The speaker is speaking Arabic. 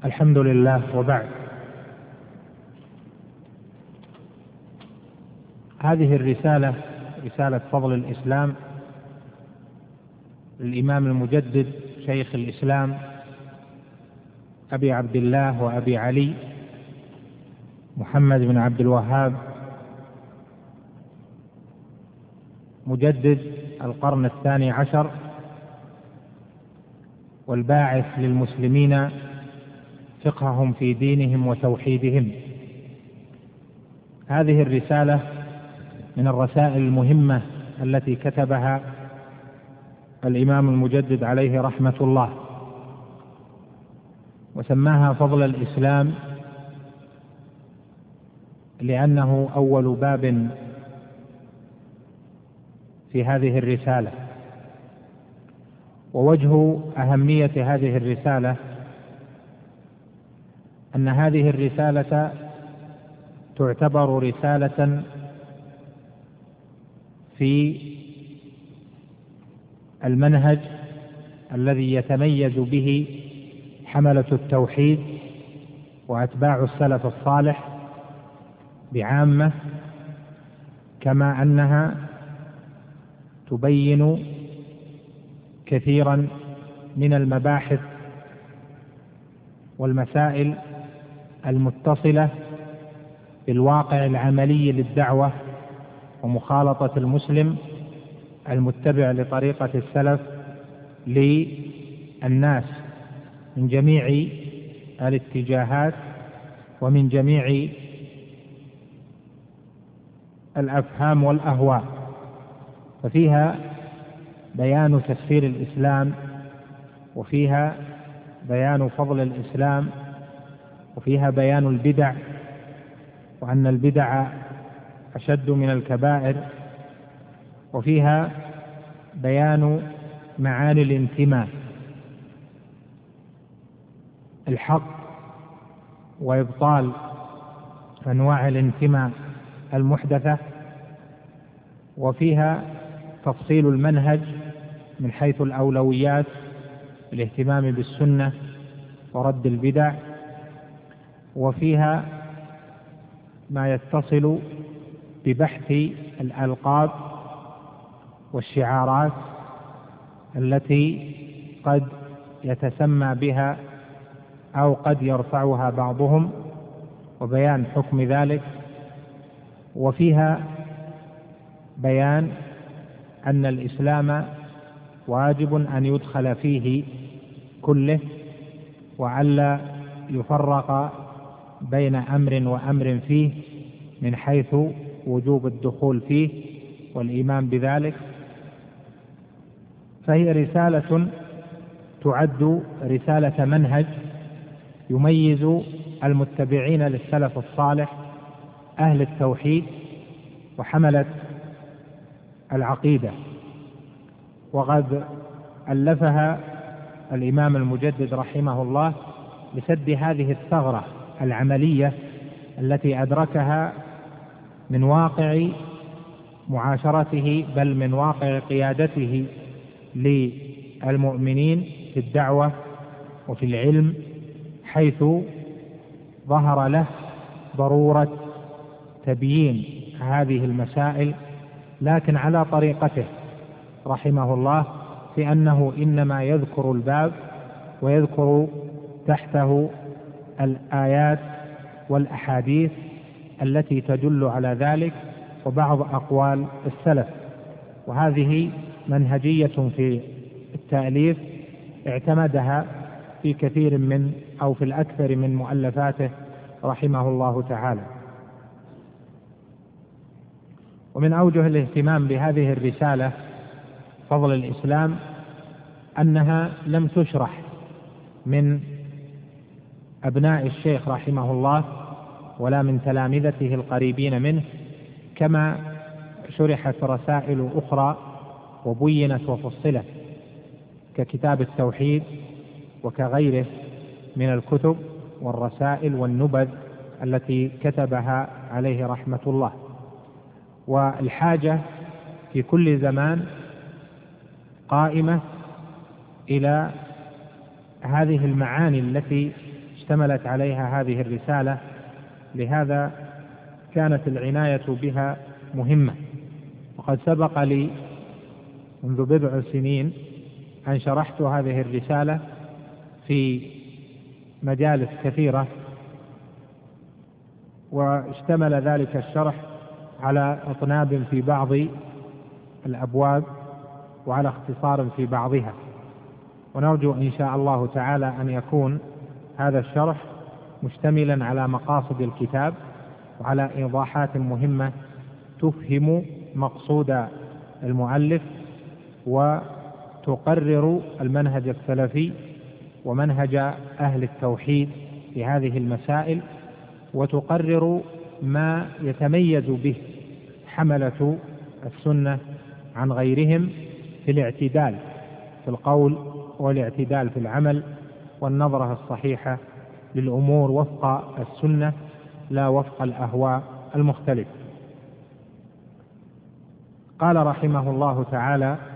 الحمد لله، وبعد. هذه الرسالة رسالة فضل الإسلام للإمام المجدد شيخ الإسلام أبي عبد الله وأبي علي محمد بن عبد الوهاب مجدد القرن 12 والباعث للمسلمين فقههم في دينهم وتوحيدهم. هذه الرسالة من الرسائل المهمة التي كتبها الإمام المجدد عليه رحمة الله، وسماها فضل الإسلام لأنه أول باب في هذه الرسالة. ووجه أهمية هذه الرسالة أن هذه الرسالة تعتبر رسالة في المنهج الذي يتميز به حملة التوحيد وأتباع السلف الصالح بعامة، كما أنها تبين كثيرا من المباحث والمسائل المتصلة بالواقع العملي للدعوة ومخالطة المسلم المتبع لطريقة السلف للناس من جميع الاتجاهات ومن جميع الأفهام والأهواء. ففيها بيان تفسير الإسلام، وفيها بيان فضل الإسلام، وفيها بيان البدع وأن البدع أشد من الكبائر، وفيها بيان معاني الانتماء الحق وإبطال أنواع الانتماء المحدثة، وفيها تفصيل المنهج من حيث الأولويات، الاهتمام بالسنة ورد البدع، وفيها ما يتصل ببحث الألقاب والشعارات التي قد يتسمى بها أو قد يرفعها بعضهم وبيان حكم ذلك، وفيها بيان أن الإسلام واجب أن يدخل فيه كله، وألا يفرق بين أمر وأمر فيه من حيث وجوب الدخول فيه والإيمان بذلك. فهي رسالة تعد رسالة منهج يميز المتبعين للسلف الصالح أهل التوحيد وحملة العقيدة. وقد ألفها الإمام المجدد رحمه الله لسد هذه الثغرة العملية التي أدركها من واقع معاشرته، بل من واقع قيادته للمؤمنين في الدعوة وفي العلم، حيث ظهر له ضرورة تبيين هذه المسائل، لكن على طريقته رحمه الله، في أنه إنما يذكر الباب ويذكر تحته الآيات والأحاديث التي تدل على ذلك وبعض أقوال السلف. وهذه منهجية في التأليف اعتمدها في كثير من أو في الأكثر من مؤلفاته رحمه الله تعالى. ومن أوجه الاهتمام بهذه الرسالة فضل الإسلام أنها لم تشرح من أبناء الشيخ رحمه الله ولا من تلامذته القريبين منه، كما شرحت رسائل أخرى وبينت وفصلت ككتاب التوحيد وكغيره من الكتب والرسائل والنبذ التي كتبها عليه رحمة الله. والحاجة في كل زمان قائمة إلى هذه المعاني التي اشتملت عليها هذه الرسالة، لهذا كانت العناية بها مهمة. وقد سبق لي منذ بضع سنين أن شرحت هذه الرسالة في مجالس كثيرة، واشتمل ذلك الشرح على اطناب في بعض الأبواب وعلى اختصار في بعضها، ونرجو إن شاء الله تعالى أن يكون هذا الشرح مشتملا على مقاصد الكتاب وعلى إيضاحات مهمة تفهم مقصود المؤلف وتقرر المنهج السلفي ومنهج أهل التوحيد في هذه المسائل، وتقرر ما يتميز به حملة السنة عن غيرهم في الاعتدال في القول والاعتدال في العمل والنظرة الصحيحة للأمور وفق السنة لا وفق الأهواء المختلفة. قال رحمه الله تعالى: